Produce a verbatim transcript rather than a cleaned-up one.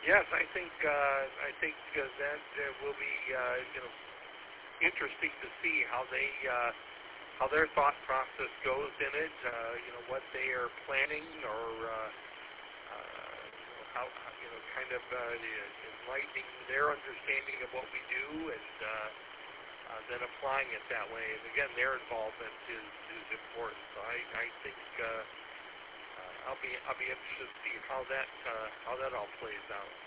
Yes, I think uh, I think uh, that uh, will be uh, you know interesting to see how they uh, how their thought process goes in it. Uh, you know what they are planning, or uh, uh, you know, how you know kind of uh, enlightening their understanding of what we do, and uh, uh, then applying it that way. And again, their involvement is is important. So I I think. Uh, uh, I'll be I'll be interested to see how that uh, how that all plays out.